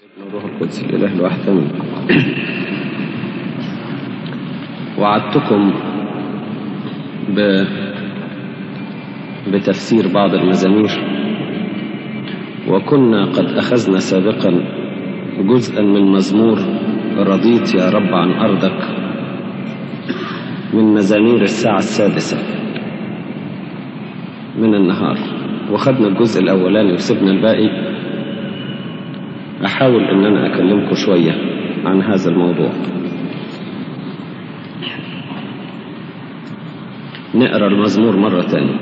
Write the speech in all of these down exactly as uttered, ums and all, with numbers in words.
الروح القدس الإله الواحد آمين. وعدتكم ب... بتفسير بعض المزامير، وكنا قد أخذنا سابقا جزءا من مزمور رضيت يا رب عن أرضك من مزامير الساعة السادسة من النهار، وخدنا الجزء الأولاني وسبنا الباقي. أحاول أن أنا أكلمكم شوية عن هذا الموضوع. نقرأ المزمور مرة تانية.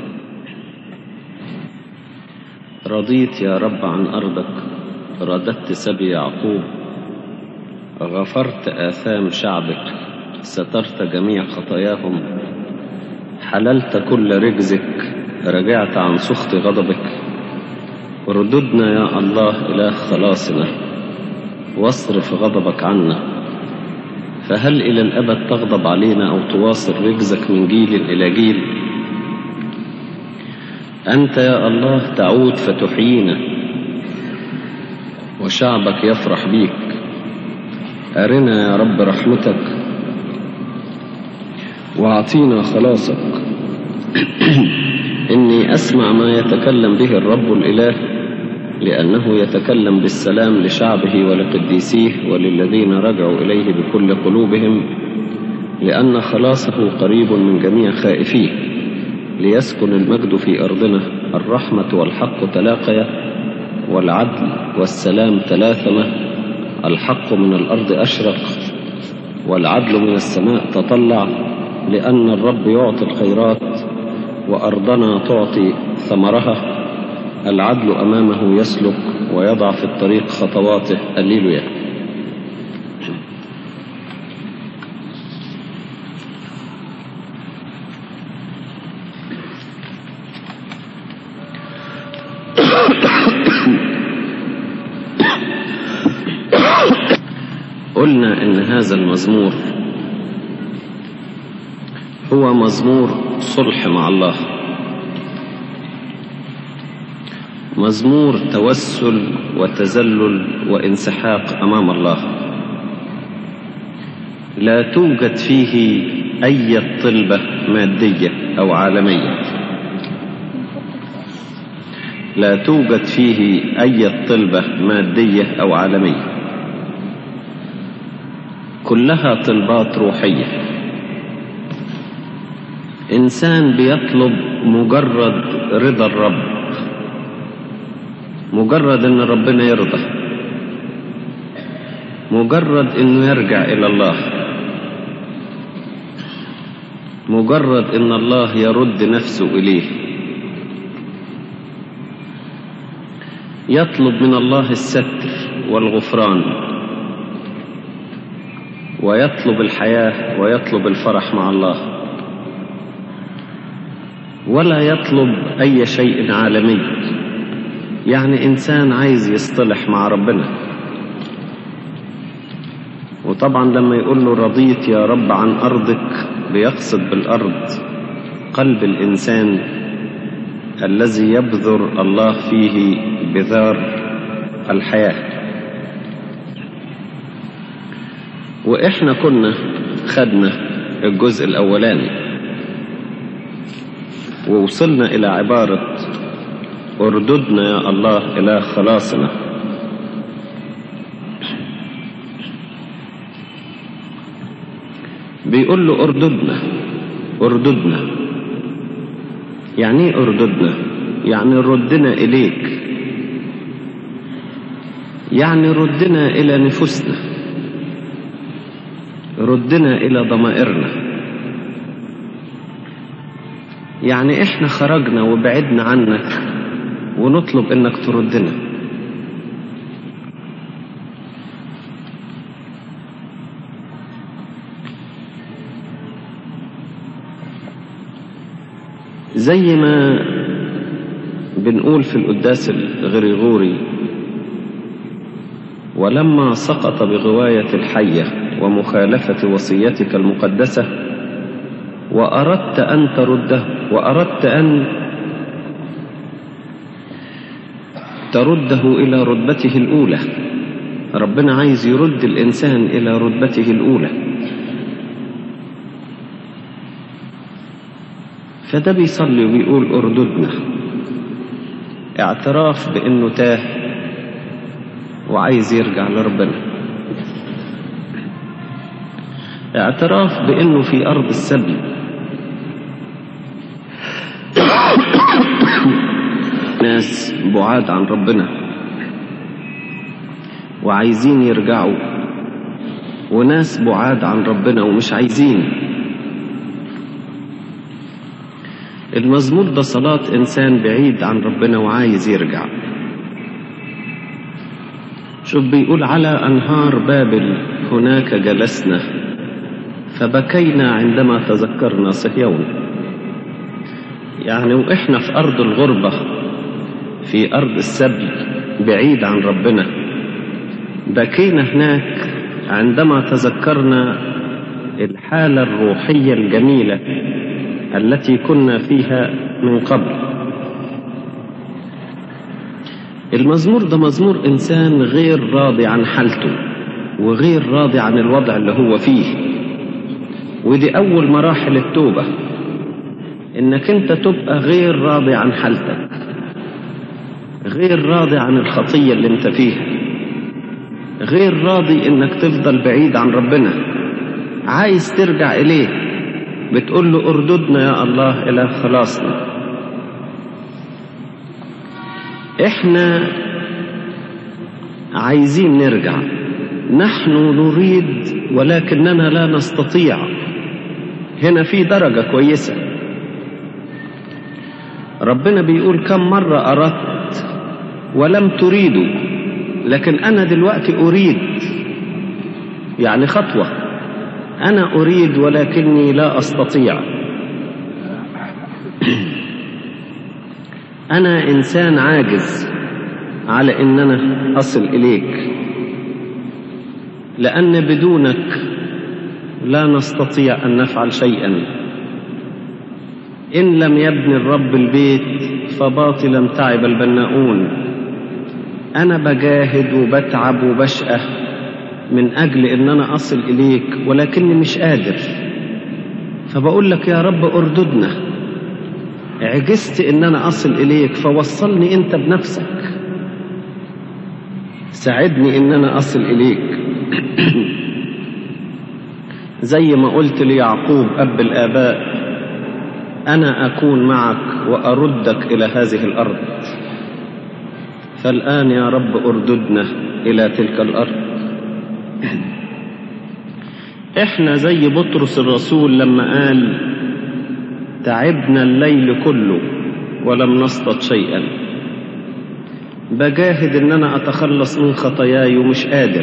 رضيت يا رب عن أرضك، رددت سبي يعقوب، غفرت آثام شعبك، سترت جميع خطاياهم، حللت كل رجزك، رجعت عن سخط غضبك. رددنا يا الله إله خلاصنا، واصرف غضبك عنا. فهل إلى الأبد تغضب علينا أو تواصل رجزك من جيل إلى جيل؟ أنت يا الله تعود فتحيينا، وشعبك يفرح بيك. أرنا يا رب رحمتك وأعطينا خلاصك. إني أسمع ما يتكلم به الرب الإله، لأنه يتكلم بالسلام لشعبه ولقديسيه وللذين رجعوا إليه بكل قلوبهم، لأن خلاصه قريب من جميع خائفيه. ليسكن المجد في أرضنا، الرحمة والحق تلاقيا، والعدل والسلام تلاثما. الحق من الأرض أشرق، والعدل من السماء تطلع. لأن الرب يعطي الخيرات، وأرضنا تعطي ثمرها. العدل أمامه يسلك، ويضع في الطريق خطواته. هللويا. قلنا إن هذا المزمور هو مزمور صلح مع الله، مزمور توسل وتذلل وانسحاق أمام الله. لا توجد فيه أي طلبة مادية أو عالمية، لا توجد فيه أي طلبة مادية أو عالمية، كلها طلبات روحية. إنسان بيطلب مجرد رضا الرب، مجرد ان ربنا يرضى، مجرد انه يرجع الى الله، مجرد ان الله يرد نفسه اليه. يطلب من الله الستر والغفران، ويطلب الحياة ويطلب الفرح مع الله، ولا يطلب اي شيء عالمي. يعني إنسان عايز يصطلح مع ربنا. وطبعا لما يقول له رضيت يا رب عن أرضك، بيقصد بالأرض قلب الإنسان الذي يبذر الله فيه بذار الحياة. وإحنا كنا خدنا الجزء الأولاني ووصلنا إلى عبارة ارددنا يا الله إله خلاصنا. بيقول له ارددنا ارددنا. يعني ايه ارددنا؟ يعني ردنا إليك، يعني ردنا إلى نفوسنا، ردنا إلى ضمائرنا. يعني احنا خرجنا وبعدنا عنك، ونطلب انك تردنا. زي ما بنقول في القداس الغريغوري: ولما سقط بغواية الحية ومخالفة وصيتك المقدسة، وأردت أن ترده، وأردت أن ترده إلى رتبته الأولى، ربنا عايز يرد الإنسان إلى رتبته الأولى. فده بيصلي وبيقول ارددنا، اعتراف بأنه تاه وعايز يرجع لربنا، اعتراف بأنه في أرض السبي، ناس بعاد عن ربنا وعايزين يرجعوا، وناس بعاد عن ربنا ومش عايزين. المزمور ده صلاة إنسان بعيد عن ربنا وعايز يرجع. شوف بيقول على أنهار بابل هناك جلسنا فبكينا عندما تذكرنا صهيون. يعني وإحنا في أرض الغربة، في أرض السبي بعيد عن ربنا، بكينا هناك عندما تذكرنا الحالة الروحية الجميلة التي كنا فيها من قبل. المزمور ده مزمور إنسان غير راضي عن حالته وغير راضي عن الوضع اللي هو فيه، ودي أول مراحل التوبة، إنك أنت تبقى غير راضي عن حالتك، غير راضي عن الخطية اللي أنت فيها، غير راضي إنك تفضل بعيد عن ربنا، عايز ترجع إليه، بتقول له ارددنا يا الله إلى خلاصنا. إحنا عايزين نرجع، نحن نريد ولكننا لا نستطيع. هنا في درجة كويسة، ربنا بيقول كم مرة أردت ولم تريدوا، لكن أنا دلوقتي أريد، يعني خطوة، أنا أريد ولكني لا أستطيع. أنا إنسان عاجز على إن أنا أصل إليك، لأن بدونك لا نستطيع أن نفعل شيئا. إن لم يبني الرب البيت فباطلا تعب البناؤون. أنا بجاهد وبتعب وبشقى من أجل إن أنا أصل إليك ولكني مش قادر، فبقول لك يا رب ارددنا، عجزت إن أنا أصل إليك فوصلني أنت بنفسك، ساعدني إن أنا أصل إليك. زي ما قلت ليعقوب أب الآباء أنا أكون معك وأردك إلى هذه الأرض، فالآن يا رب ارددنا إلى تلك الأرض. إحنا زي بطرس الرسول لما قال تعبنا الليل كله ولم نصطد شيئا، بجاهد إن أنا أتخلص من خطاياي ومش قادر،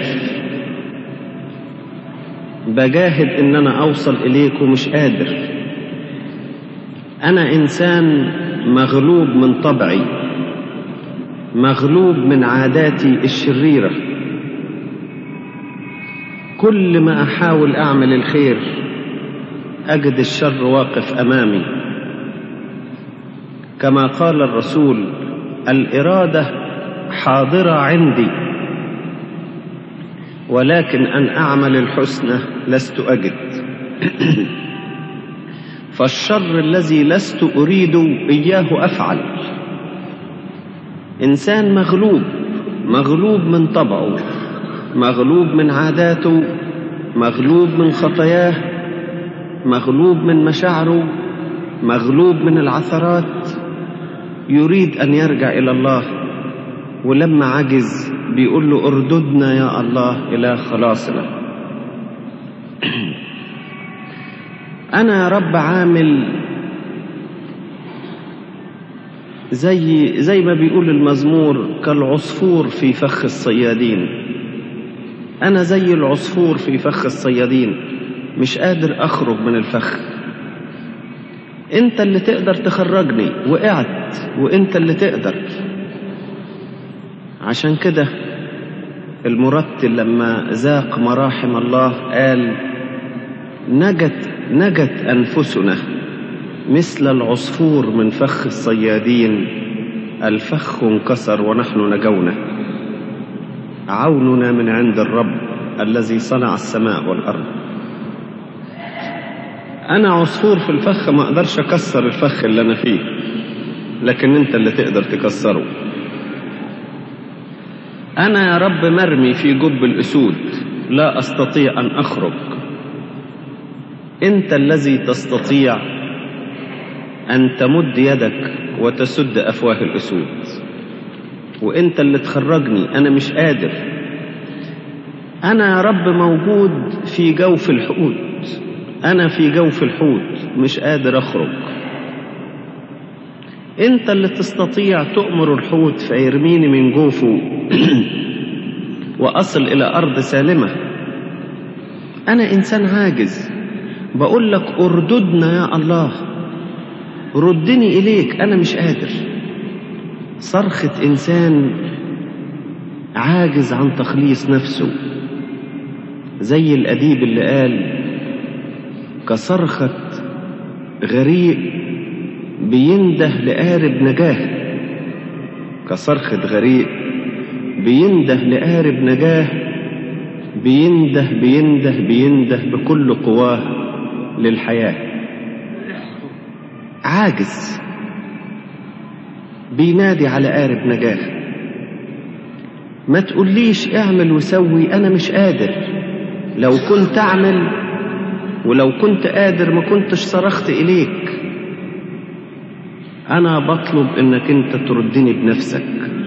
بجاهد إن أنا أوصل إليك ومش قادر. أنا إنسان مغلوب من طبعي، مغلوب من عاداتي الشريرة، كل ما أحاول أعمل الخير أجد الشر واقف أمامي. كما قال الرسول الإرادة حاضرة عندي ولكن أن أعمل الحسنى لست أجد. فالشر الذي لست أريد إياه أفعل. إنسان مغلوب، مغلوب من طبعه، مغلوب من عاداته، مغلوب من خطاياه، مغلوب من مشاعره، مغلوب من العثرات، يريد أن يرجع إلى الله، ولما عجز بيقول له ارددنا يا الله إلى خلاصنا. أنا يا رب عامل زي زي ما بيقول المزمور كالعصفور في فخ الصيادين. أنا زي العصفور في فخ الصيادين، مش قادر أخرج من الفخ. أنت اللي تقدر تخرجني، وقعت وأنت اللي تقدر. عشان كده المرتل لما ذاق مراحم الله قال نجت نجت أنفسنا مثل العصفور من فخ الصيادين، الفخ انكسر ونحن نجونا. عوننا من عند الرب الذي صنع السماء والأرض. أنا عصفور في الفخ، ما أقدرش أكسر الفخ اللي أنا فيه، لكن أنت اللي تقدر تكسره. أنا يا رب مرمي في جب الأسود، لا أستطيع أن أخرج. أنت الذي تستطيع أن تمد يدك وتسد أفواه الأسود، وأنت اللي تخرجني، أنا مش قادر. أنا يا رب موجود في جوف الحوت، أنا في جوف الحوت مش قادر أخرج. أنت اللي تستطيع تؤمر الحوت فيرميني من جوفه وأصل إلى أرض سالمة. أنا إنسان عاجز، بقول لك أرددنا يا الله، ردني إليك، أنا مش قادر. صرخة إنسان عاجز عن تخليص نفسه، زي الأديب اللي قال كصرخة غريق بينده لقارب نجاه. كصرخة غريق بينده لقارب نجاه، بينده بينده بينده بكل قواه للحياة. عاجز بينادي على قارب نجاه. ما تقوليش اعمل وسوي، أنا مش قادر. لو كنت أعمل ولو كنت قادر ما كنتش صرخت إليك. أنا بطلب إنك أنت تردني بنفسك،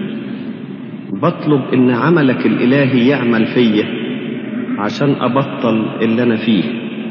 بطلب إن عملك الإلهي يعمل فيا عشان أبطل اللي أنا فيه.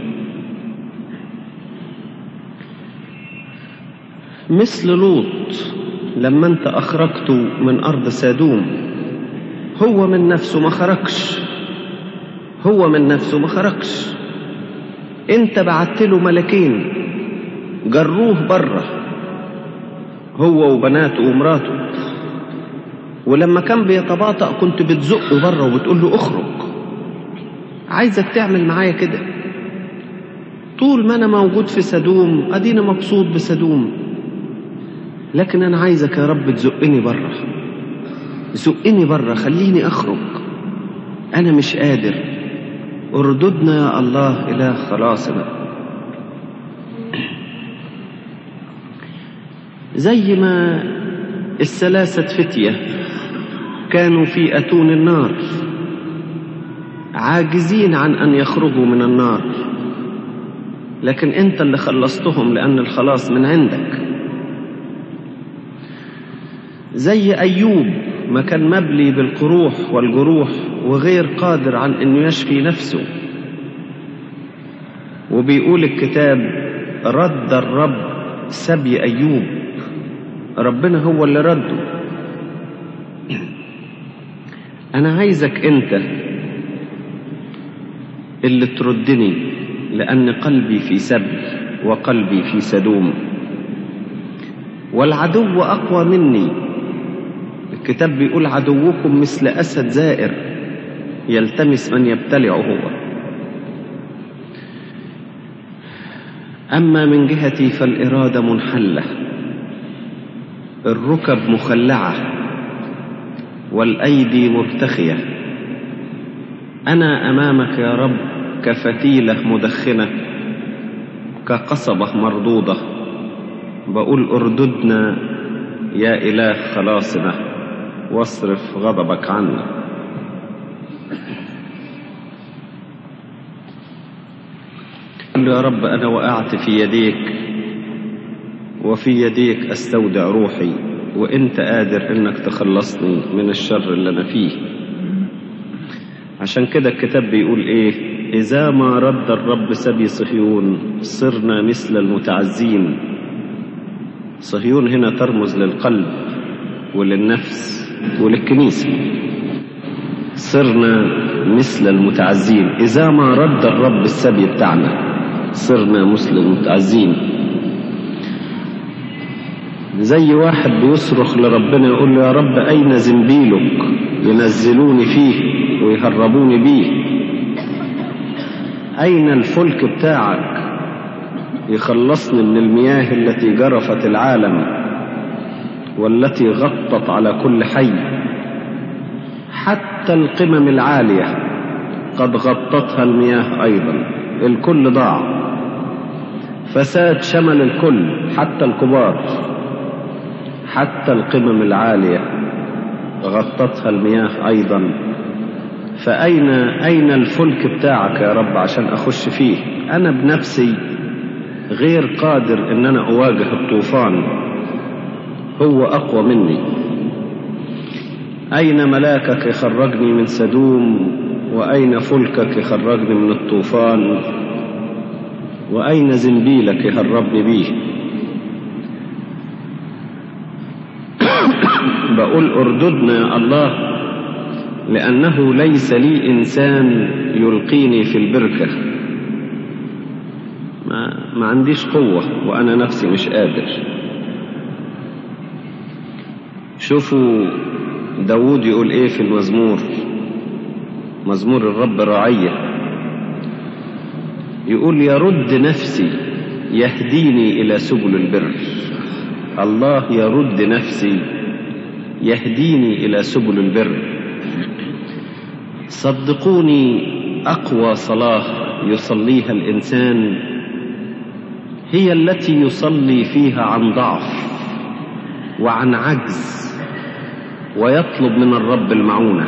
مثل لوط لما أنت أخرجته من أرض سادوم، هو من نفسه ما خرجش، هو من نفسه ما خرجش. أنت بعت له ملكين جروه بره، هو وبناته ومراته، ولما كان بيتباطأ كنت بتزقه بره وبتقول له اخرج. عايزك تعمل معايا كده. طول ما أنا موجود في سدوم أدينا مبسوط بسدوم، لكن أنا عايزك يا رب تزقني بره، زقني بره، خليني أخرج. أنا مش قادر. ارددنا يا الله إله خلاصنا. زي ما الثلاثة فتية كانوا في أتون النار، عاجزين عن أن يخرجوا من النار، لكن أنت اللي خلصتهم لأن الخلاص من عندك. زي أيوب ما كان مبلي بالقروح والجروح وغير قادر عن أنه يشفي نفسه، وبيقول الكتاب رد الرب سبي أيوب، ربنا هو اللي رده. أنا عايزك أنت اللي تردني، لأن قلبي في سبي وقلبي في سدوم، والعدو أقوى مني. الكتاب بيقول عدوكم مثل أسد زائر يلتمس من يبتلعه هو. أما من جهتي فالإرادة منحلة، الركب مخلعة والأيدي مرتخية. أنا أمامك يا رب كفتيلة مدخنة، كقصبة مردودة، بقول ارددنا يا إله خلاصنا واصرف غضبك عنا. قل يا رب أنا وقعت في يديك، وفي يديك أستودع روحي، وإنت قادر إنك تخلصني من الشر اللي أنا فيه. عشان كده الكتاب بيقول إيه؟ إذا ما رد الرب سبي صهيون صرنا مثل المتعزين. صهيون هنا ترمز للقلب وللنفس وللكنيسة. صرنا مثل المتعزين. إذا ما رد الرب السبي بتاعنا صرنا مثل المتعزين. زي واحد بيصرخ لربنا يقول له يا رب أين زنبيلك ينزلوني فيه ويهربوني بيه؟ أين الفلك بتاعك يخلصني من المياه التي جرفت العالم والتي غطت على كل حي؟ حتى حتى القمم العالية قد غطتها المياه أيضا. الكل ضاع، فساد شمل الكل حتى الكبار. حتى القمم العالية غطتها المياه أيضا. فأين أين الفلك بتاعك يا رب عشان أخش فيه؟ أنا بنفسي غير قادر إن أنا أواجه الطوفان، هو أقوى مني. أين ملاكك يخرجني من سدوم؟ وأين فلكك يخرجني من الطوفان؟ وأين زنبيلك يهربني بيه؟ بقول ارددنا يا الله، لأنه ليس لي إنسان يلقيني في البركة. ما, ما عنديش قوة وأنا نفسي مش قادر. شوفوا داود يقول إيه في المزمور، مزمور الرب رعية، يقول يرد نفسي يهديني إلى سبل البر. الله يرد نفسي يهديني إلى سبل البر. صدقوني أقوى صلاة يصليها الإنسان هي التي يصلي فيها عن ضعف وعن عجز ويطلب من الرب المعونة.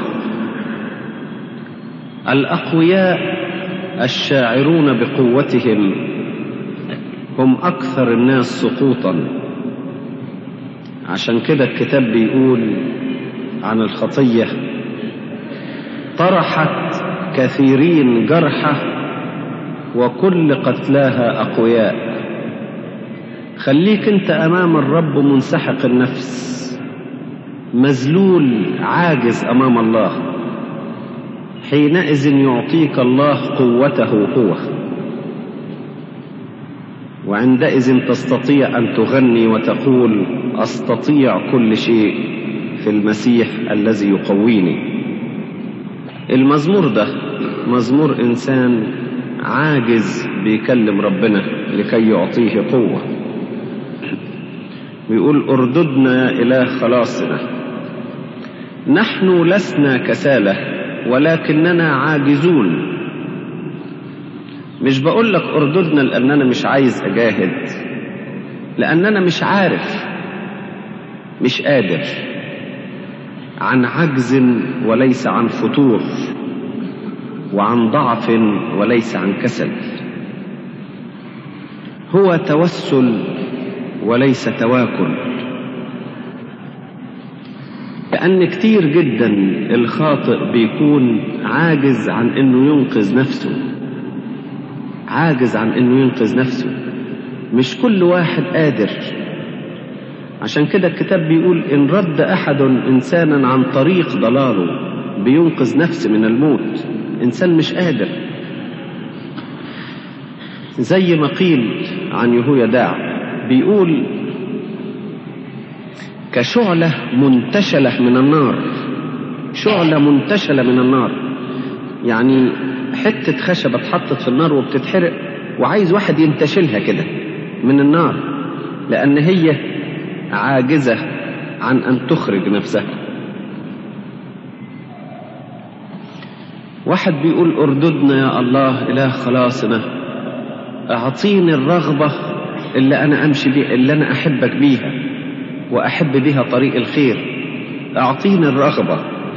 الأقوياء الشاعرون بقوتهم هم أكثر الناس سقوطا. عشان كده الكتاب بيقول عن الخطية طرحت كثيرين جرحة وكل قتلاها أقوياء. خليك انت أمام الرب منسحق النفس، مذلول عاجز أمام الله، حينئذ يعطيك الله قوته هو، وعندئذ تستطيع أن تغني وتقول أستطيع كل شيء في المسيح الذي يقويني. المزمور ده مزمور إنسان عاجز بيكلم ربنا لكي يعطيه قوة. بيقول ارددنا يا إله خلاصنا. نحن لسنا كسالة ولكننا عاجزون. مش بقول لك ارددنا لأننا مش عايز أجاهد، لأننا مش عارف، مش قادر، عن عجز وليس عن فتور، وعن ضعف وليس عن كسل. هو توسل وليس تواكل. لأن كتير جدا الخاطئ بيكون عاجز عن انه ينقذ نفسه، عاجز عن انه ينقذ نفسه. مش كل واحد قادر. عشان كده الكتاب بيقول إن رد أحد إنسانا عن طريق ضلاله بينقذ نفسه من الموت. إنسان مش قادر، زي ما قيل عن يهويداع، بيقول كشعلة منتشلة من النار. شعلة منتشلة من النار يعني حتة خشبة اتحطت في النار وبتتحرق، وعايز واحد ينتشلها كده من النار، لأن هي عاجزة عن أن تخرج نفسها. واحد بيقول ارددنا يا الله إله خلاصنا، أعطيني الرغبة اللي أنا أمشي بيها، اللي أنا أحبك بيها وأحب بيها طريق الخير. أعطيني الرغبة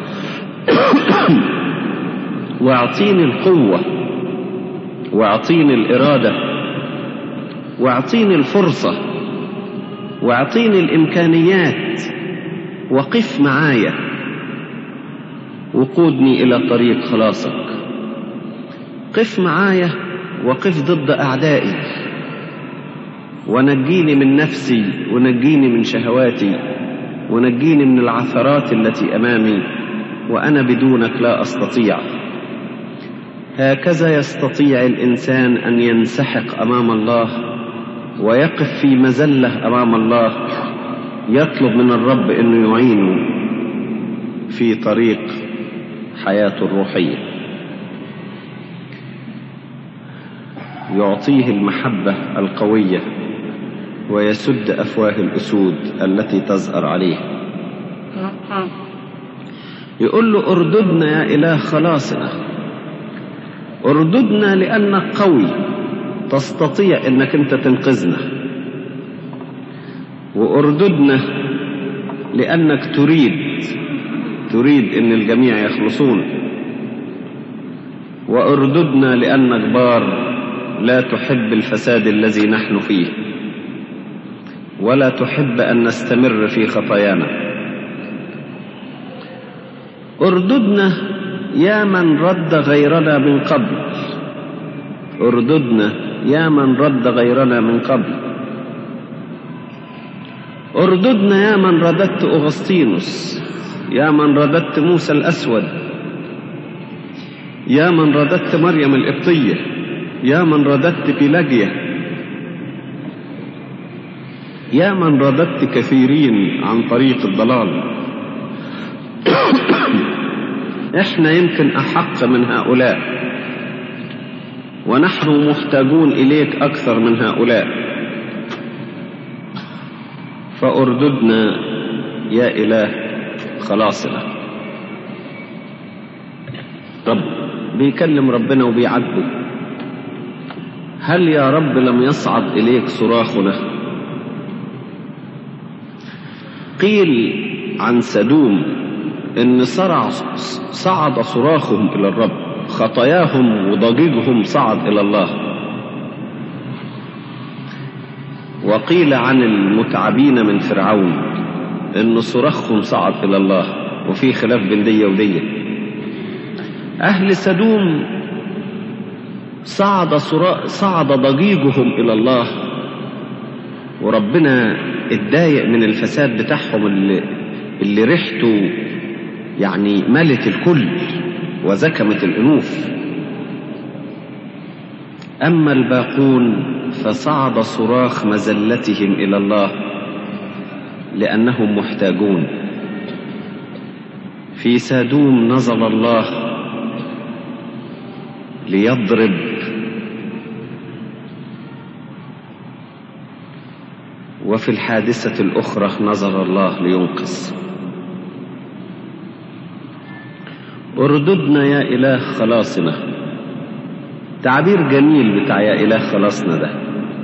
وأعطيني القوة وأعطيني الإرادة وأعطيني الفرصة وأعطيني الإمكانيات، وقف معايا وقودني إلى طريق خلاصك. قف معايا وقف ضد أعدائي، ونجيني من نفسي ونجيني من شهواتي ونجيني من العثرات التي أمامي، وأنا بدونك لا أستطيع. هكذا يستطيع الإنسان أن ينسحق أمام الله ويقف في مذلة أمام الله، يطلب من الرب أنه يعينه في طريق حياته الروحية، يعطيه المحبة القوية ويسد أفواه الأسود التي تزأر عليه. يقول له ارددنا يا إله خلاصنا، ارددنا لأنك قوي تستطيع أنك أنت تنقذنا، وارددنا لأنك تريد تريد أن الجميع يخلصون، وارددنا لأنك بار لا تحب الفساد الذي نحن فيه ولا تحب أن نستمر في خطايانا. ارددنا يا من رد غيرنا من قبل، ارددنا يا من رد غيرنا من قبل، ارددنا يا من رددت أغسطينوس، يا من رددت موسى الأسود، يا من رددت مريم القبطية، يا من رددت بيلاجيا، يا من رددت كثيرين عن طريق الضلال. احنا يمكن أحق من هؤلاء، ونحن محتاجون إليك أكثر من هؤلاء، فأرددنا يا إله خلاصنا. رب بيكلم ربنا وبيعاتبه، هل يا رب لم يصعد إليك صراخنا؟ قيل عن سدوم إن صرع صعد صراخهم إلى الرب، خطاياهم وضجيجهم صعد إلى الله. وقيل عن المتعبين من فرعون إن صراخهم صعد إلى الله، وفي خلاف بين دية ودية. أهل سدوم صعد صعد ضجيجهم إلى الله، وربنا اتضايق من الفساد بتاعهم اللي, اللي ريحته يعني ملت الكل وزكمت الأنوف. أما الباقون فصعد صراخ مزلتهم إلى الله لأنهم محتاجون. في سادوم نزل الله ليضرب، وفي الحادثة الأخرى نزل الله لينقذ. ارددنا يا إله خلاصنا، تعبير جميل بتاع يا إله خلاصنا ده.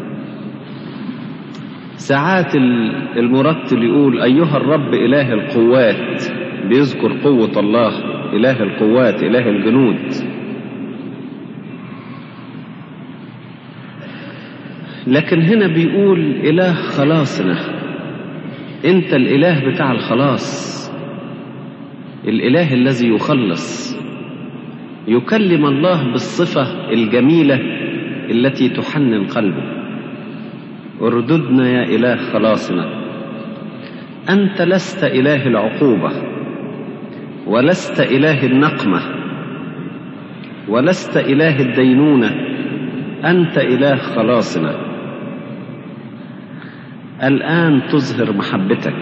ساعات المرتل يقول أيها الرب إله القوات، بيذكر قوة الله، إله القوات إله الجنود. لكن هنا بيقول إله خلاصنا، أنت الإله بتاع الخلاص، الإله الذي يخلص. يكلم الله بالصفة الجميلة التي تحنن قلبه. ارددنا يا إله خلاصنا، أنت لست إله العقوبة، ولست إله النقمة، ولست إله الدينونة، أنت إله خلاصنا. الآن تظهر محبتك.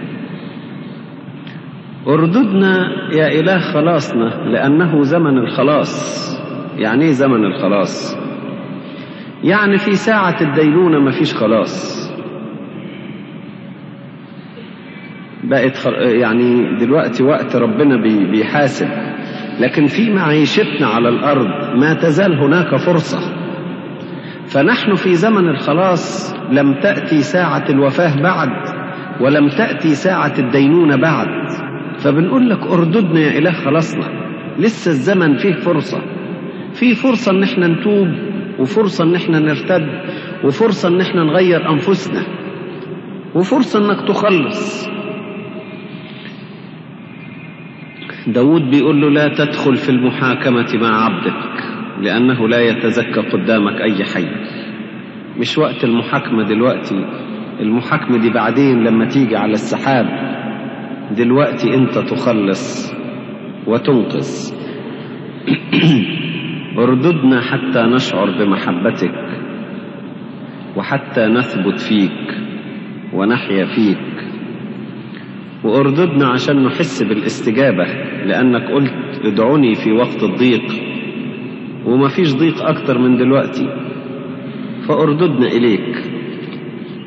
ارددنا يا إله خلاصنا لأنه زمن الخلاص. يعني ايه زمن الخلاص؟ يعني في ساعة الدينونة مفيش خلاص، بقت خل... يعني دلوقتي وقت ربنا بي... بيحاسب، لكن في معيشتنا على الأرض ما تزال هناك فرصة. فنحن في زمن الخلاص، لم تأتي ساعة الوفاة بعد، ولم تأتي ساعة الدينونة بعد. فبنقول لك ارددنا يا إله خلاصنا، لسه الزمن فيه فرصة، فيه فرصة ان احنا نتوب، وفرصة ان احنا نرتد، وفرصة ان احنا نغير انفسنا، وفرصة انك تخلص. داود بيقول له لا تدخل في المحاكمة مع عبدك لأنه لا يتزكى قدامك أي حي. مش وقت المحاكمة دلوقتي، المحاكمة دي بعدين لما تيجي على السحاب. دلوقتي أنت تخلص وتنقذ. ارددنا حتى نشعر بمحبتك، وحتى نثبت فيك ونحيا فيك. وارددنا عشان نحس بالاستجابة، لأنك قلت ادعوني في وقت الضيق، وما فيش ضيق أكتر من دلوقتي، فارددنا إليك.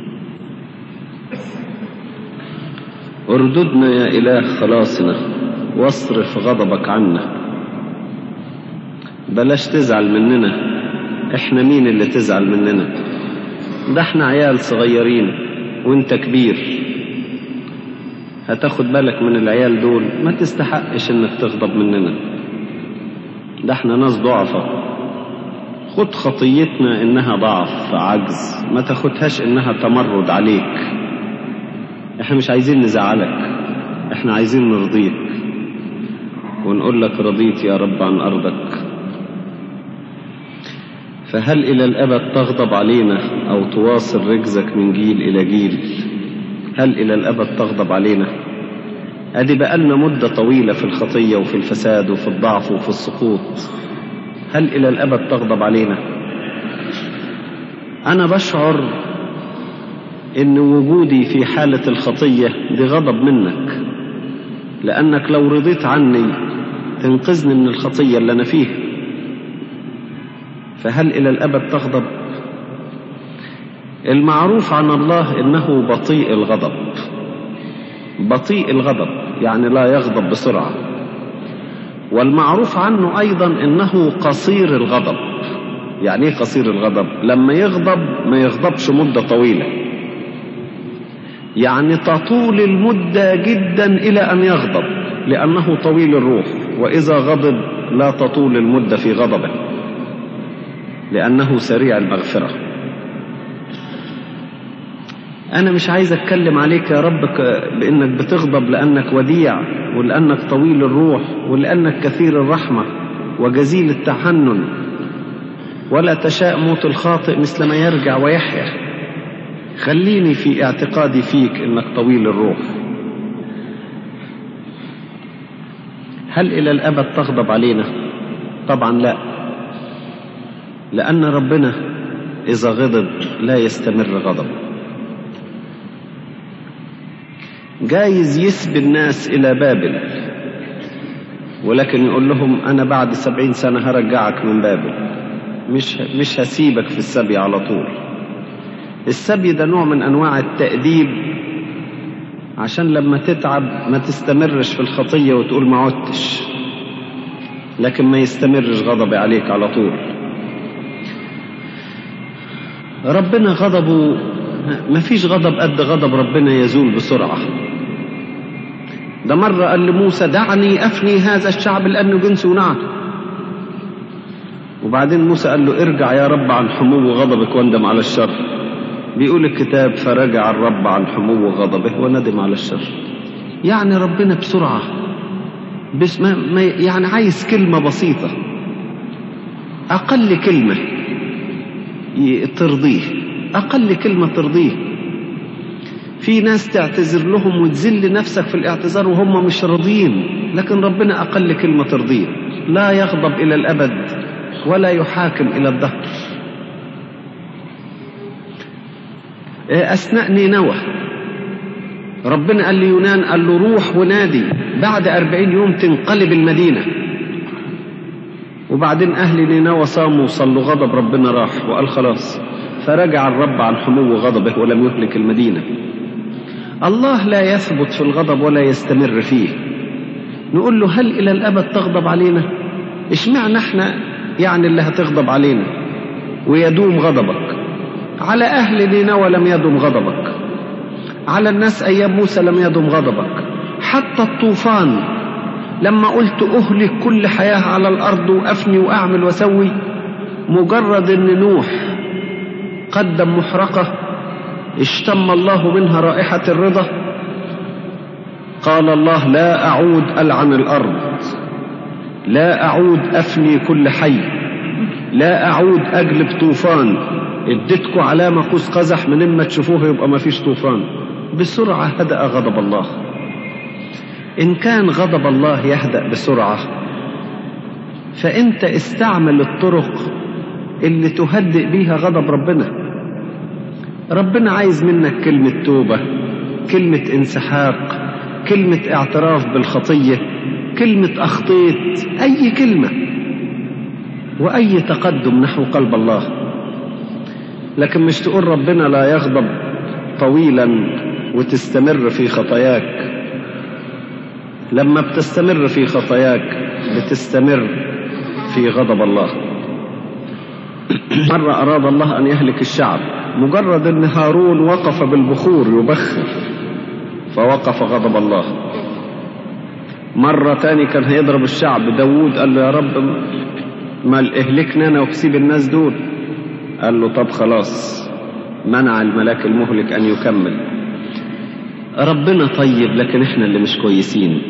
ارددنا يا إله خلاصنا واصرف غضبك عنا. بلاش تزعل مننا، احنا مين اللي تزعل مننا؟ ده احنا عيال صغيرين وانت كبير، هتاخد بالك من العيال دول؟ ما تستحقش انك تغضب مننا، ده احنا ناس ضعفة. خد خطيتنا انها ضعف عجز، ما تاخدهاش انها تمرد عليك. احنا مش عايزين نزعلك، احنا عايزين نرضيك ونقول لك رضيت يا رب عن أرضك. فهل إلى الأبد تغضب علينا أو تواصل رجزك من جيل إلى جيل؟ هل إلى الأبد تغضب علينا؟ أدي بقالنا مدة طويلة في الخطية وفي الفساد وفي الضعف وفي السقوط، هل إلى الأبد تغضب علينا؟ أنا بشعر إن وجودي في حالة الخطية دي غضب منك، لأنك لو رضيت عني تنقذني من الخطية اللي أنا فيها. فهل إلى الأبد تغضب؟ المعروف عن الله إنه بطيء الغضب، بطيء الغضب يعني لا يغضب بسرعة. والمعروف عنه أيضا إنه قصير الغضب. يعني إيه قصير الغضب؟ لما يغضب ما يغضبش مدة طويلة، يعني تطول المدة جدا إلى أن يغضب، لأنه طويل الروح. وإذا غضب لا تطول المدة في غضبه، لأنه سريع المغفرة. أنا مش عايز أتكلم عليك يا رب بأنك بتغضب لأنك وديع ولأنك طويل الروح ولأنك كثير الرحمة وجزيل التحنن، ولا تشاء موت الخاطئ مثل ما يرجع ويحيا. خليني في اعتقادي فيك أنك طويل الروح. هل إلى الأبد تغضب علينا؟ طبعا لا، لأن ربنا إذا غضب لا يستمر غضب. جايز يسبي الناس إلى بابل، ولكن يقول لهم أنا بعد سبعين سنة هرجعك من بابل، مش مش هسيبك في السبي على طول. السبي ده نوع من أنواع التأديب، عشان لما تتعب ما تستمرش في الخطية وتقول ما عدتش، لكن ما يستمرش غضبي عليك على طول. ربنا غضبه ما فيش غضب قد غضب ربنا يزول بسرعة. ده مرة قال لموسى دعني أفني هذا الشعب لأنه جنس ونعته، وبعدين موسى قال له ارجع يا رب عن حمو غضبك واندم على الشر. بيقول الكتاب فرجع الرب عن حمو غضبه وندم على الشر. يعني ربنا بسرعة، بس ما ما يعني عايز كلمة بسيطة، أقل كلمة ترضيه، أقل كلمة ترضيه. في ناس تعتذر لهم وتذل نفسك في الاعتذار وهم مش راضيين، لكن ربنا أقل كلمة ترضيه. لا يغضب إلى الأبد ولا يحاكم إلى الدهر. أثناء نينوى ربنا قال ليونان، قال له روح ونادي بعد أربعين يوم تنقلب المدينة. وبعدين أهل نينوى صاموا وصلوا، غضب ربنا راح وقال خلاص، فرجع الرب عن حمو غضبه ولم يهلك المدينة. الله لا يثبت في الغضب ولا يستمر فيه. نقول له هل إلى الأبد تغضب علينا؟ اشمعنى احنا يعني اللي هتغضب علينا ويدوم غضبك؟ على أهل نينوى لم يدوم غضبك، على الناس أيام موسى لم يدوم غضبك. حتى الطوفان لما قلت أهلك كل حياة على الأرض وأفني وأعمل وسوي، مجرد أن نوح قدم محرقة اشتم الله منها رائحة الرضا، قال الله لا أعود ألعن الأرض، لا أعود أفني كل حي، لا أعود أجلب طوفان. اديتكم علامة قوس قزح، من اما تشوفوه يبقى ما فيش طوفان. بسرعة هدأ غضب الله. إن كان غضب الله يهدأ بسرعة، فأنت استعمل الطرق اللي تهدئ بيها غضب ربنا. ربنا عايز منك كلمة توبة، كلمة انسحاق، كلمة اعتراف بالخطية، كلمة أخطيت، أي كلمة وأي تقدم نحو قلب الله. لكن مش تقول ربنا لا يغضب طويلا وتستمر في خطاياك. لما بتستمر في خطاياك بتستمر في غضب الله. مرة أراد الله أن يهلك الشعب، مجرد أن هارون وقف بالبخور يبخر فوقف غضب الله. مرة تاني كان هيضرب الشعب، داود قال له يا رب ما اهلكنا أنا وكسيب الناس دول، قال له طب خلاص، منع الملاك المهلك أن يكمل. ربنا طيب لكن احنا اللي مش كويسين.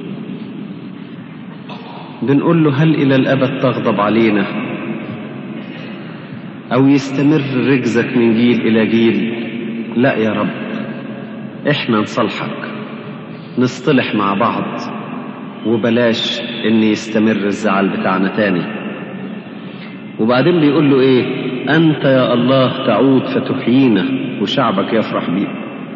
بنقول له هل إلى الأبد تغضب علينا أو يستمر رجزك من جيل إلى جيل؟ لا يا رب، احنا نصلحك، نصطلح مع بعض، وبلاش ان يستمر الزعل بتاعنا تاني. وبعدين بيقول له ايه؟ انت يا الله تعود فتحيينا وشعبك يفرح بيك.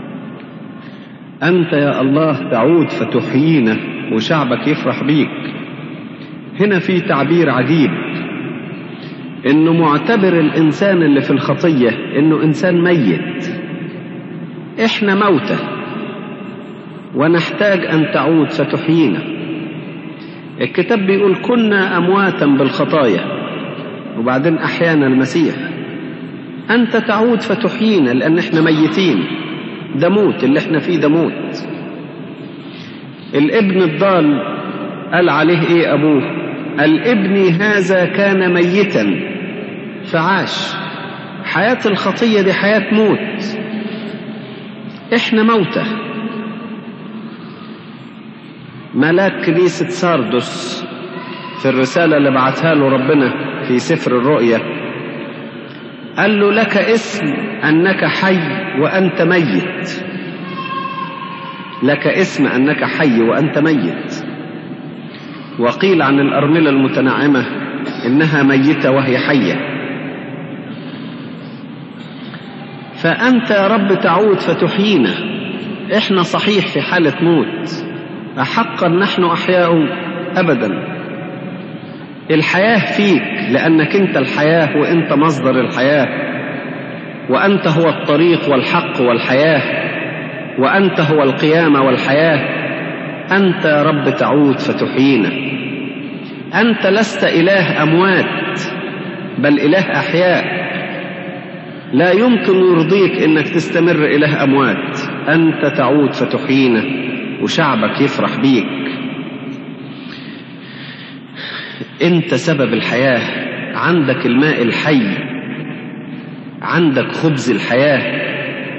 انت يا الله تعود فتحيينا وشعبك يفرح بيك. هنا في تعبير عجيب، انه معتبر الانسان اللي في الخطية انه انسان ميت. احنا موتى ونحتاج ان تعود فتحيينا. الكتاب بيقول كنا امواتا بالخطايا وبعدين احيانا المسيح. انت تعود فتحيينا لان احنا ميتين، ده موت، اللي احنا فيه ده موت. الابن الضال قال عليه ايه ابوه؟ قال ابني هذا كان ميتا فعاش. حياة الخطية دي حياة موت، احنا موتى. ملاك كنيسة ساردس في الرسالة اللي بعتها له ربنا في سفر الرؤيا قال له لك اسم أنك حي وأنت ميت. لك اسم أنك حي وأنت ميت. وقيل عن الأرملة المتنعمة إنها ميتة وهي حية. فأنت يا رب تعود فتحيينا. إحنا صحيح في حالة موت، أحقا نحن أحياء أبدا. الحياة فيك لأنك أنت الحياة وأنت مصدر الحياة، وأنت هو الطريق والحق والحياة، وأنت هو القيامة والحياة. أنت يا رب تعود فتحيينا. أنت لست إله أموات بل إله أحياء. لا يمكن يرضيك إنك تستمر إله أموات. أنت تعود فتحيينا وشعبك يفرح بيك. أنت سبب الحياة، عندك الماء الحي، عندك خبز الحياة،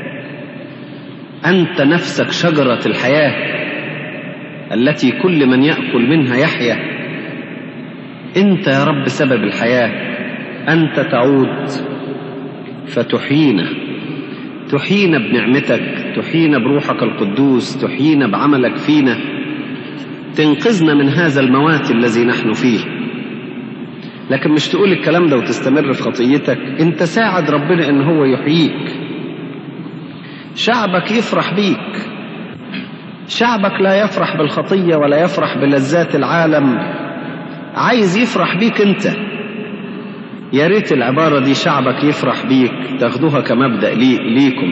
أنت نفسك شجرة الحياة التي كل من يأكل منها يحيا. أنت يا رب سبب الحياة. أنت تعود فتحيينا، تحيينا بنعمتك، تحيينا بروحك القدوس، تحيينا بعملك فينا، تنقذنا من هذا الموات الذي نحن فيه. لكن مش تقول الكلام ده وتستمر في خطيتك. انت ساعد ربنا ان هو يحييك. شعبك يفرح بيك. شعبك لا يفرح بالخطية ولا يفرح بلذات العالم، عايز يفرح بيك انت. يا ريت العبارة دي شعبك يفرح بيك تاخدوها كمبدأ لي ليكم.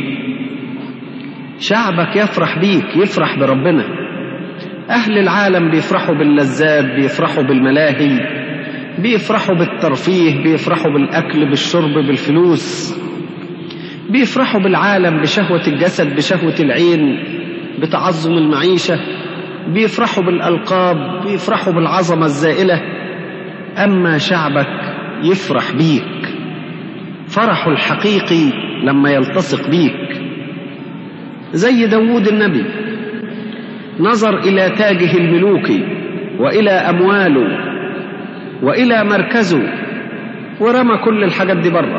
شعبك يفرح بيك، يفرح بربنا. أهل العالم بيفرحوا باللذات، بيفرحوا بالملاهي، بيفرحوا بالترفيه، بيفرحوا بالأكل بالشرب بالفلوس، بيفرحوا بالعالم بشهوة الجسد بشهوة العين بتعظم المعيشة، بيفرحوا بالألقاب، بيفرحوا بالعظمة الزائلة. أما شعبك يفرح بيك، فرحه الحقيقي لما يلتصق بيك. زي داود النبي نظر إلى تاجه الملوكي وإلى أمواله وإلى مركزه ورمى كل الحاجات دي بره.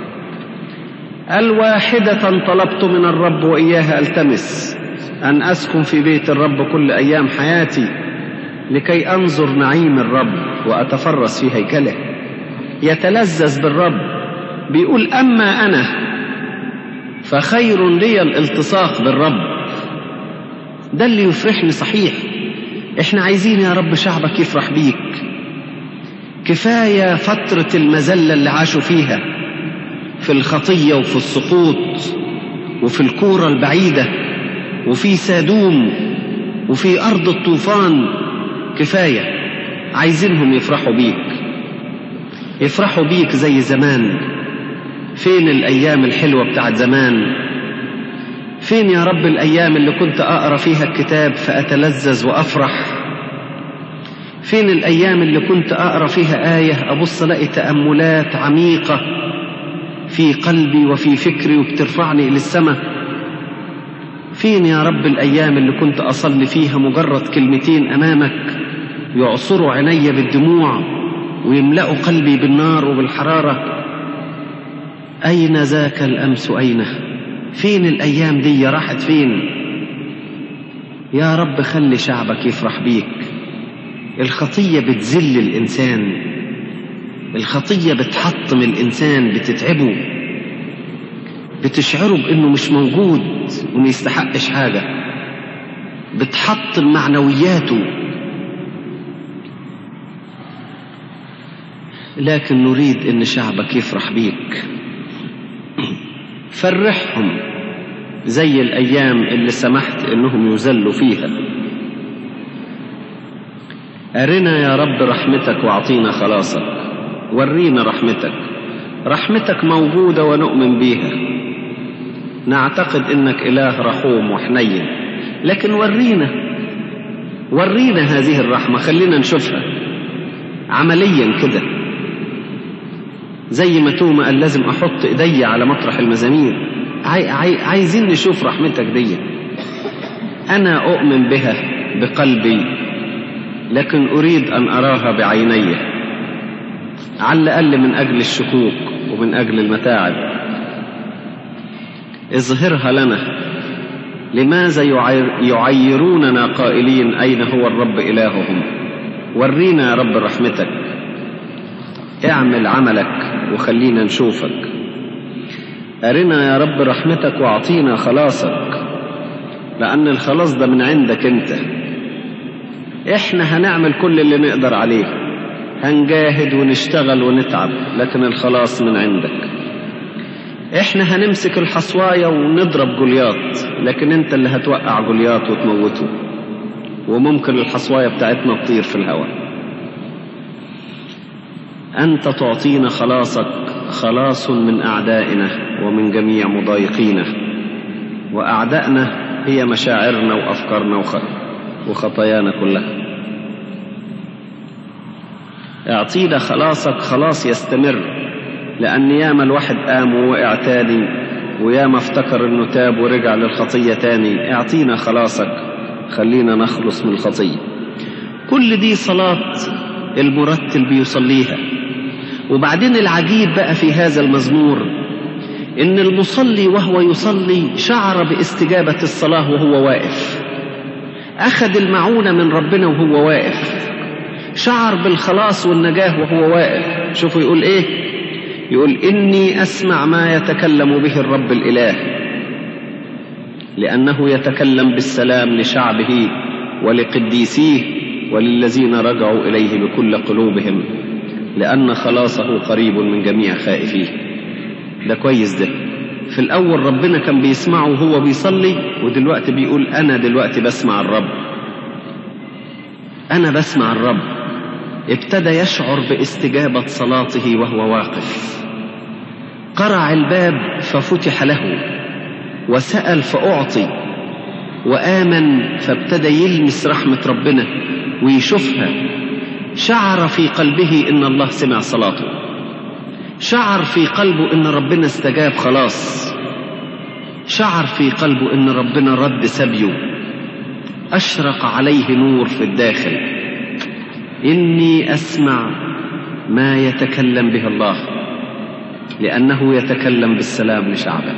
الواحدة طلبت من الرب وإياها ألتمس، أن أسكن في بيت الرب كل أيام حياتي لكي أنظر نعيم الرب وأتفرس في هيكله. يتلذذ بالرب. بيقول أما أنا فخير لي الالتصاق بالرب. ده اللي يفرحني صحيح. احنا عايزين يا رب شعبك يفرح بيك. كفاية فترة المذلة اللي عاشوا فيها في الخطية وفي السقوط وفي الكورة البعيدة وفي سادوم وفي أرض الطوفان كفاية، عايزينهم يفرحوا بيك، يفرحوا بيك زي زمان. فين الأيام الحلوة بتاعت زمان؟ فين يا رب الأيام اللي كنت أقرأ فيها الكتاب فأتلذذ وأفرح؟ فين الأيام اللي كنت أقرأ فيها آية أبص ألاقي تأملات عميقة في قلبي وفي فكري وبترفعني إلى السماء؟ فين يا رب الأيام اللي كنت أصلي فيها مجرد كلمتين أمامك يعصروا عيني بالدموع ويملأوا قلبي بالنار وبالحرارة؟ أين ذاك الأمس أين؟ فين الأيام دي راحت فين؟ يا رب خلي شعبك يفرح بيك. الخطية بتذل الإنسان، الخطية بتحطم الإنسان، بتتعبه، بتشعره بأنه مش موجود وما يستحقش حاجة، بتحطم معنوياته. لكن نريد أن شعبك يفرح بيك، فرحهم زي الأيام اللي سمحت أنهم يذلوا فيها. أرنا يا رب رحمتك واعطينا خلاصك، ورينا رحمتك. رحمتك موجودة ونؤمن بيها، نعتقد إنك إله رحوم وحنين، لكن ورينا ورينا هذه الرحمة، خلينا نشوفها عمليا كده. زي ما توما قال لازم أحط إيدي على مطرح المزامير، عاي عاي عايزين نشوف رحمتك دي. أنا أؤمن بها بقلبي، لكن أريد أن أراها بعيني، على الأقل من أجل الشكوك ومن أجل المتاعب. اظهرها لنا. لماذا يعيروننا قائلين أين هو الرب إلههم؟ ورينا يا رب رحمتك، اعمل عملك وخلينا نشوفك. أرنا يا رب رحمتك واعطينا خلاصك، لأن الخلاص ده من عندك أنت. إحنا هنعمل كل اللي نقدر عليه، هنجاهد ونشتغل ونتعب، لكن الخلاص من عندك. إحنا هنمسك الحصواية ونضرب جولياط، لكن أنت اللي هتوقع جولياط وتموته، وممكن الحصواية بتاعتنا تطير في الهواء. أنت تعطينا خلاصك، خلاص من أعدائنا ومن جميع مضايقينا. وأعدائنا هي مشاعرنا وأفكارنا وخطايانا كلها. اعطينا خلاصك خلاص يستمر، لأن ياما الواحد قام ووقع تاني، وياما افتكر انه تاب ورجع للخطية تاني. اعطينا خلاصك، خلينا نخلص من الخطية. كل دي صلاة المرتل بيصليها. وبعدين العجيب بقى في هذا المزمور ان المصلي وهو يصلي شعر باستجابة الصلاة وهو واقف، اخذ المعونة من ربنا وهو واقف، شعر بالخلاص والنجاة وهو واقف. شوفوا يقول ايه؟ يقول إني أسمع ما يتكلم به الرب الإله، لأنه يتكلم بالسلام لشعبه ولقديسيه وللذين رجعوا إليه بكل قلوبهم، لأن خلاصه قريب من جميع خائفيه. ده كويس. ده في الأول ربنا كان بيسمعه وهو بيصلي، ودلوقتي بيقول أنا دلوقتي بسمع الرب، أنا بسمع الرب. ابتدى يشعر باستجابة صلاته وهو واقف. قرع الباب ففتح له، وسأل فأعطي، وآمن فابتدى يلمس رحمة ربنا ويشوفها. شعر في قلبه إن الله سمع صلاته، شعر في قلبه إن ربنا استجاب خلاص، شعر في قلبه إن ربنا رد سبيه، أشرق عليه نور في الداخل. إني أسمع ما يتكلم به الله، لأنه يتكلم بالسلام لشعبه.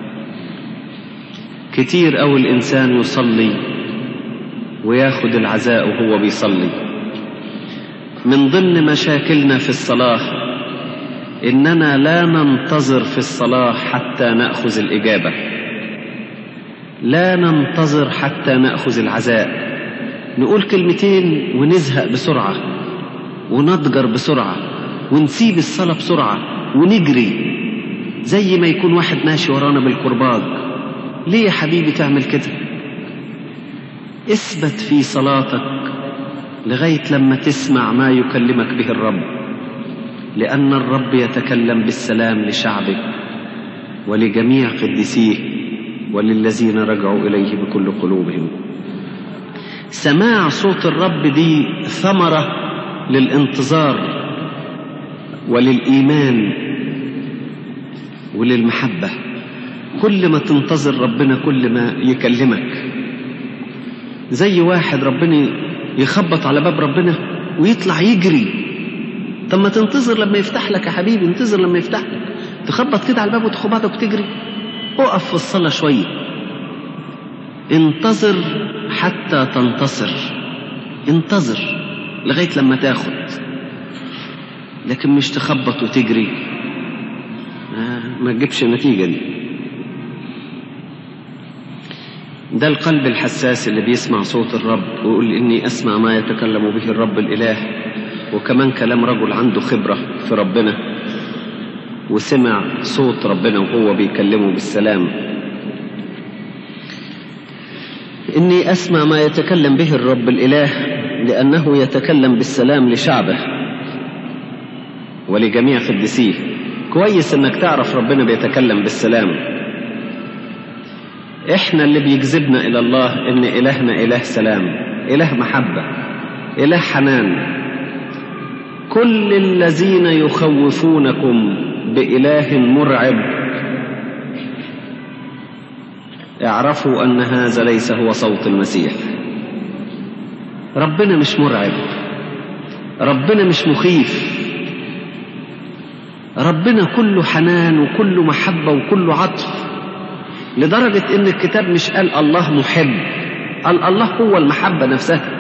كتير أو الإنسان يصلي وياخد العزاء وهو بيصلي. من ضمن مشاكلنا في الصلاة إننا لا ننتظر في الصلاة حتى نأخذ الإجابة، لا ننتظر حتى نأخذ العزاء. نقول كلمتين ونزهق بسرعة ونضجر بسرعة ونسيب الصلاة بسرعة ونجري زي ما يكون واحد ماشي ورانا بالكرباج. ليه يا حبيبي تعمل كده؟ اثبت في صلاتك لغاية لما تسمع ما يكلمك به الرب، لأن الرب يتكلم بالسلام لشعبه ولجميع قديسيه وللذين رجعوا إليه بكل قلوبهم. سماع صوت الرب دي ثمرة للانتظار وللإيمان وللمحبة. كل ما تنتظر ربنا كل ما يكلمك. زي واحد ربنا يخبط على باب ربنا ويطلع يجري. طب ما تنتظر لما يفتح لك يا حبيبي، انتظر لما يفتح لك. تخبط كده على الباب وتاخد بعضك وتجري؟ اقف في الصلاة شوية، انتظر حتى تنتصر، انتظر لغاية لما تاخد، لكن مش تخبط وتجري، ما تجيبش النتيجة دي. ده القلب الحساس اللي بيسمع صوت الرب ويقول إني أسمع ما يتكلم به الرب الإله. وكمان كلام رجل عنده خبرة في ربنا وسمع صوت ربنا وهو بيكلمه بالسلام. إني أسمع ما يتكلم به الرب الإله لأنه يتكلم بالسلام لشعبه ولجميع قديسيه. كويس إنك تعرف ربنا بيتكلم بالسلام. إحنا اللي بيجذبنا إلى الله إن إلهنا إله سلام، إله محبة، إله حنان. كل الذين يخوفونكم بإله مرعب اعرفوا أن هذا ليس هو صوت المسيح. ربنا مش مرعب، ربنا مش مخيف، ربنا كله حنان وكله محبة وكله عطف، لدرجة إن الكتاب مش قال الله محب، قال الله هو المحبة نفسها.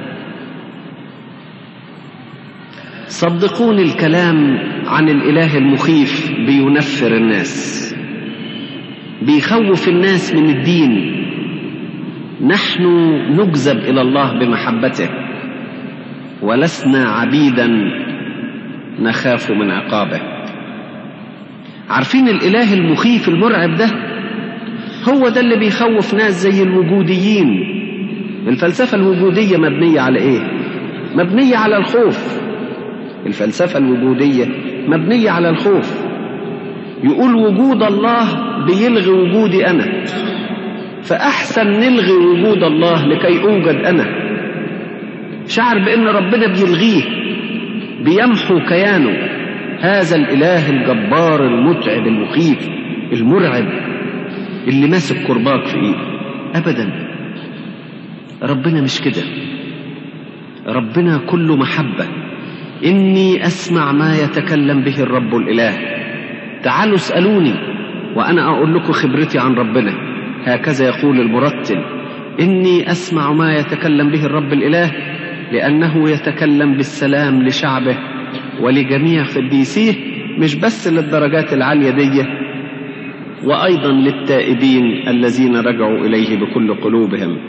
صدقوني الكلام عن الإله المخيف بينفر الناس، بيخوف الناس من الدين. نحن نجذب إلى الله بمحبته ولسنا عبيدا نخاف من عقابه. عارفين الإله المخيف المرعب ده هو ده اللي بيخوف ناس زي الوجوديين. الفلسفة الوجودية مبنية على إيه؟ مبنية على الخوف. الفلسفة الوجودية مبنية على الخوف. يقول وجود الله بيلغي وجودي أنا، فأحسن نلغي وجود الله لكي أوجد أنا. شعر بأن ربنا بيلغيه، بيمحو كيانه. هذا الإله الجبار المتعب المخيف المرعب اللي ماسك كرباك في إيده. أبدا، ربنا مش كده. ربنا كله محبة. إني أسمع ما يتكلم به الرب الإله. تعالوا اسألوني وأنا أقول لكم خبرتي عن ربنا. هكذا يقول المرتل: إني أسمع ما يتكلم به الرب الإله لأنه يتكلم بالسلام لشعبه ولجميع قديسيه. مش بس للدرجات العالية دي، وأيضا للتائبين الذين رجعوا إليه بكل قلوبهم.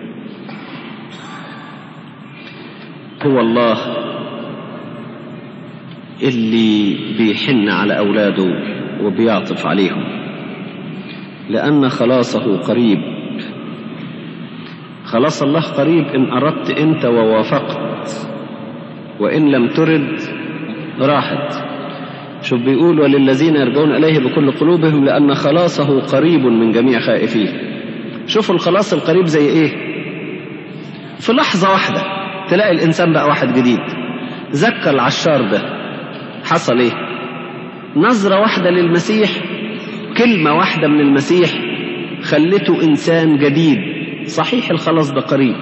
هو الله اللي بيحن على أولاده وبيعطف عليهم، لأن خلاصه قريب. خلاص الله قريب إن أردت أنت ووافقت، وإن لم ترد راحت. شوف بيقول: وللذين يرجعون إليه بكل قلوبهم لأن خلاصه قريب من جميع خائفيه. شوفوا الخلاص القريب زي إيه؟ في لحظة واحدة تلاقي الإنسان بقى واحد جديد. زكى العشار ده حصل إيه؟ نظرة واحدة للمسيح، كلمة واحدة من المسيح خلته إنسان جديد. صحيح الخلاص ده قريب،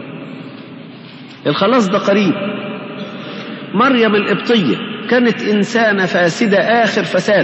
الخلاص ده قريب. مريم القبطية كانت إنسانة فاسدة آخر فساد،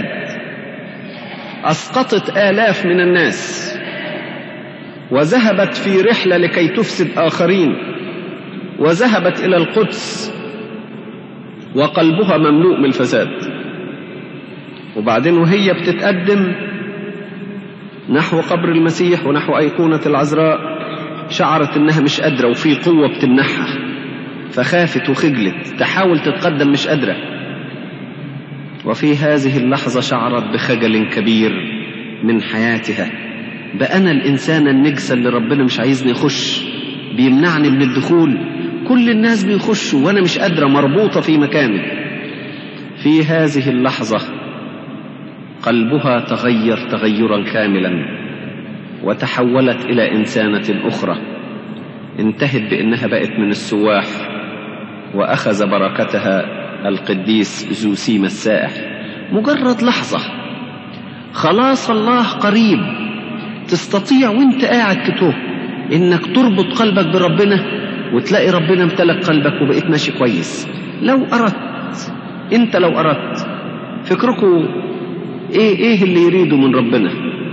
أسقطت آلاف من الناس وذهبت في رحلة لكي تفسد آخرين، وذهبت إلى القدس وقلبها مملوء من الفساد. وبعدين وهي بتتقدم نحو قبر المسيح ونحو أيقونة العذراء شعرت إنها مش قادرة وفي قوة بتمنحها، فخافت وخجلت تحاول تتقدم مش قادرة. وفي هذه اللحظة شعرت بخجل كبير من حياتها. ده أنا الإنسان النجسة اللي ربنا مش عايزني أخش، بيمنعني من الدخول، كل الناس بيخشوا وأنا مش قادرة، مربوطة في مكاني. في هذه اللحظة قلبها تغير تغيرا كاملا، وتحولت إلى إنسانة أخرى، انتهت بأنها بقت من السواح، وأخذ بركتها القديس زوسيم السائح. مجرد لحظة، خلاص الله قريب. تستطيع وانت قاعد كتوه انك تربط قلبك بربنا، وتلاقي ربنا امتلك قلبك وبقيت ماشي كويس. لو أردت، انت لو أردت. فكركم ايه ايه اللي يريده من ربنا؟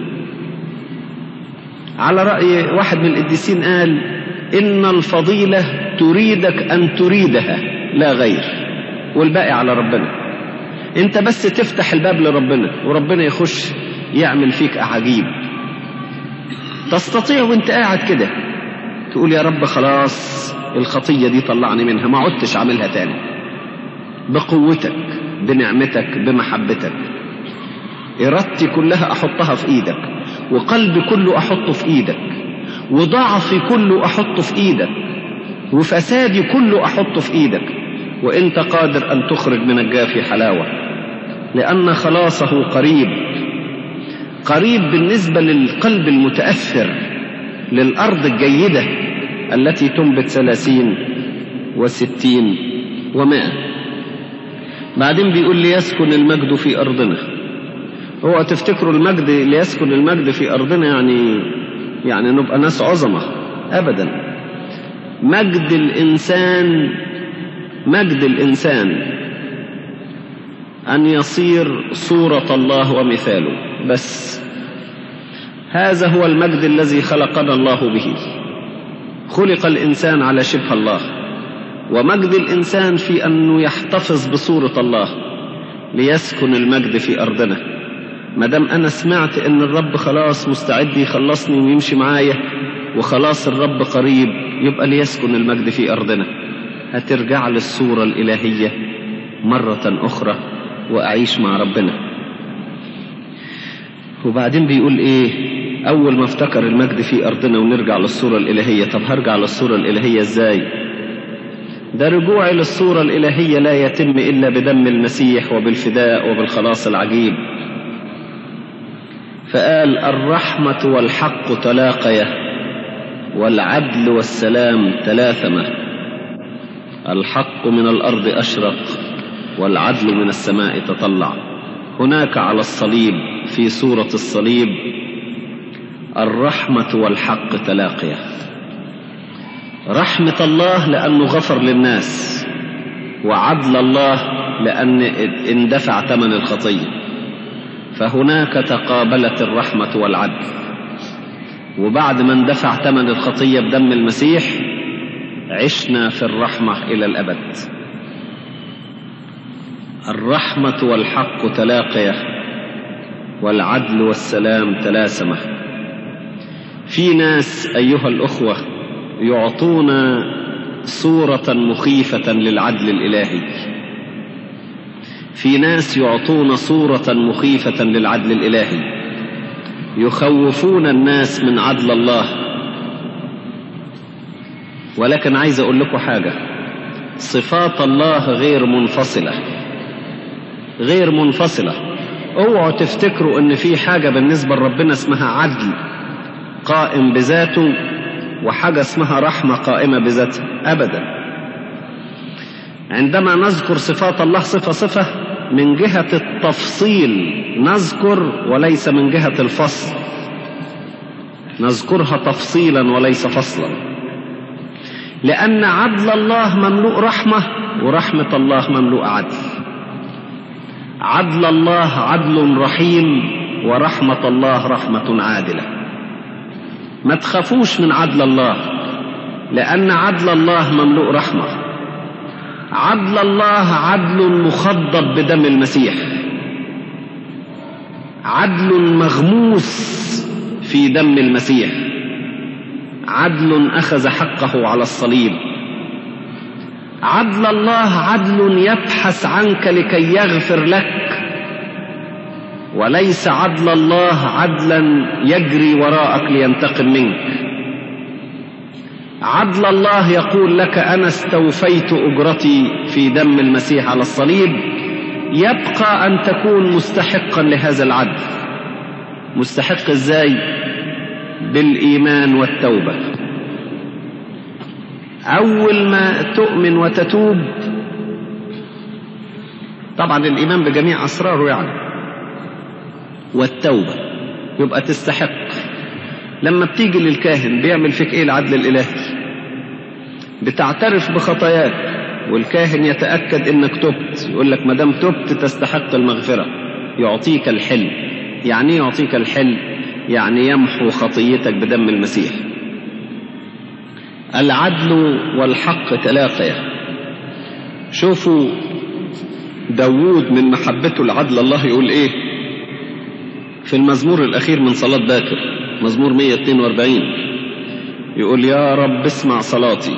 على رأي واحد من القديسين قال: إن الفضيلة تريدك أن تريدها لا غير، والباقي على ربنا. انت بس تفتح الباب لربنا وربنا يخش يعمل فيك أعاجيب. تستطيع وانت قاعد كده تقول: يا رب خلاص الخطية دي طلعني منها، ما عدتش عاملها تاني. بقوتك، بنعمتك، بمحبتك، إرادتي كلها أحطها في إيدك، وقلبي كله أحطه في إيدك، وضعفي كله أحطه في إيدك، وفسادي كله أحطه في إيدك، وإنت قادر أن تخرج من الجافي حلاوة، لأن خلاصه قريب. قريب بالنسبة للقلب المتأثر، للأرض الجيدة التي تنبت ثلاثين وستين ومائة. بعدين بيقول: ليسكن المجد في أرضنا. هو تفتكروا المجد ليسكن المجد في أرضنا يعني يعني نبقى ناس عظمة؟ أبدا. مجد الإنسان مجد الإنسان أن يصير صورة الله ومثاله بس. هذا هو المجد الذي خلقنا الله به. خلق الإنسان على شبه الله، ومجد الإنسان في أنه يحتفظ بصورة الله. ليسكن المجد في أرضنا. مدام أنا سمعت أن الرب خلاص مستعد يخلصني ويمشي معايا، وخلاص الرب قريب، يبقى ليسكن المجد في أرضنا. هترجع للصورة الإلهية مرة أخرى وأعيش مع ربنا. وبعدين بيقول إيه؟ أول ما افتكر المجد في أرضنا ونرجع للصورة الإلهية. طب هرجع للصورة الإلهية إزاي؟ ده رجوعي للصورة الإلهية لا يتم إلا بدم المسيح وبالفداء وبالخلاص العجيب. فقال: الرحمة والحق تلاقيا، والعدل والسلام تلاثما. الحق من الأرض أشرق، والعدل من السماء تطلع. هناك على الصليب، في صورة الصليب، الرحمة والحق تلاقيا. رحمة الله لأنه غفر للناس، وعدل الله لأن اندفع ثمن الخطية. فهناك تقابلت الرحمة والعدل، وبعد ما اندفع ثمن الخطية بدم المسيح عشنا في الرحمة إلى الأبد. الرحمة والحق تلاقيا، والعدل والسلام تلاسمة. في ناس أيها الأخوة يعطون صورة مخيفة للعدل الإلهي. في ناس يعطون صورة مخيفة للعدل الإلهي، يخوفون الناس من عدل الله. ولكن عايز أقول لكم حاجة: صفات الله غير منفصلة، غير منفصلة. اوعوا تفتكروا ان في حاجة بالنسبة لربنا اسمها عدل قائم بذاته، وحاجة اسمها رحمة قائمة بذاتها، أبدا. عندما نذكر صفات الله صفة صفة من جهة التفصيل نذكر، وليس من جهة الفصل. نذكرها تفصيلا وليس فصلا، لأن عدل الله مملوء رحمة، ورحمة الله مملوء عدل. عدل الله عدل رحيم، ورحمة الله رحمة عادلة. ما تخافوش من عدل الله، لأن عدل الله مملوء رحمة. عدل الله عدل مخضب بدم المسيح، عدل مغموس في دم المسيح، عدل أخذ حقه على الصليب. عدل الله عدل يبحث عنك لكي يغفر لك، وليس عدل الله عدلا يجري وراءك لينتقم منك. عدل الله يقول لك أنا استوفيت أجرتي في دم المسيح على الصليب، يبقى أن تكون مستحقا لهذا العدل. مستحق إزاي؟ بالإيمان والتوبة. أول ما تؤمن وتتوب، طبعا الإيمان بجميع أسراره يعني، والتوبة، يبقى تستحق. لما بتيجي للكاهن بيعمل فيك إيه العدل الإلهي؟ بتعترف بخطاياك والكاهن يتأكد إنك تبت، يقول لك ما دام تبت تستحق المغفرة، يعطيك الحل. يعني إيه يعطيك الحل؟ يعني يمحو خطيتك بدم المسيح. العدل والحق تلاقيا. شوفوا داود من محبته العدل الله يقول إيه في المزمور الأخير من صلاة باكر، مزمور مئة واثنين وأربعين، يقول يا رب اسمع صلاتي،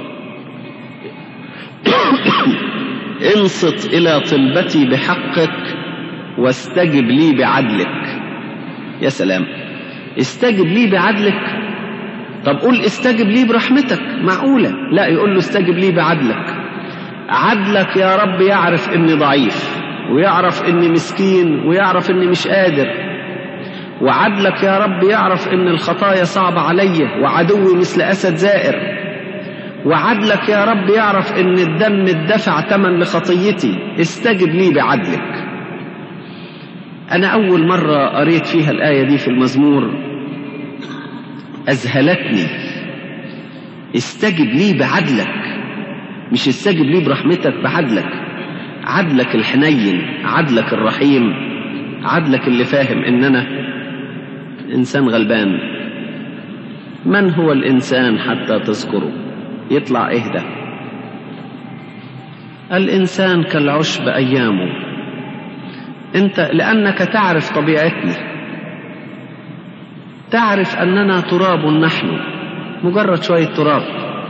انصت إلى طلبتي بحقك واستجب لي بعدلك. يا سلام، استجب لي بعدلك. طب قول استجب لي برحمتك، معقولة؟ لا، يقول له استجب لي بعدلك. عدلك يا رب يعرف اني ضعيف، ويعرف اني مسكين، ويعرف اني مش قادر. وعدلك يا رب يعرف ان الخطايا صعبة علي، وعدوي مثل اسد زائر. وعدلك يا رب يعرف ان الدم اتدفع ثمن لخطيتي، استجب لي بعدلك. انا اول مرة قريت فيها الآية دي في المزمور اذهلتني. استجب لي بعدلك، مش استجب لي برحمتك، بعدلك. عدلك الحنين، عدلك الرحيم، عدلك اللي فاهم ان انا انسان غلبان. من هو الانسان حتى تذكره؟ يطلع ايه ده؟ الانسان كالعشب ايامه. انت لانك تعرف طبيعتنا، تعرف اننا تراب نحن، مجرد شوية تراب.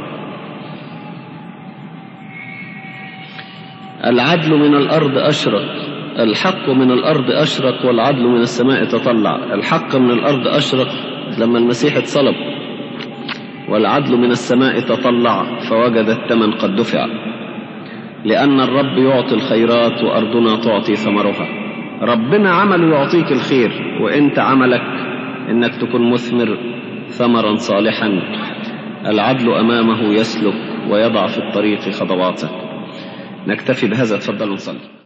العدل من الارض اشرق، الحق من الارض اشرق، والعدل من السماء تطلع. الحق من الارض اشرق لما المسيح اتصلب، والعدل من السماء تطلع فوجد الثمن قد دفع. لأن الرب يعطي الخيرات وأرضنا تعطي ثمرها. ربنا عمله يعطيك الخير، وإنت عملك إنك تكون مثمر ثمرا صالحا. العدل أمامه يسلك ويضع في الطريق خطواته. نكتفي بهذا، تفضلوا نصلي.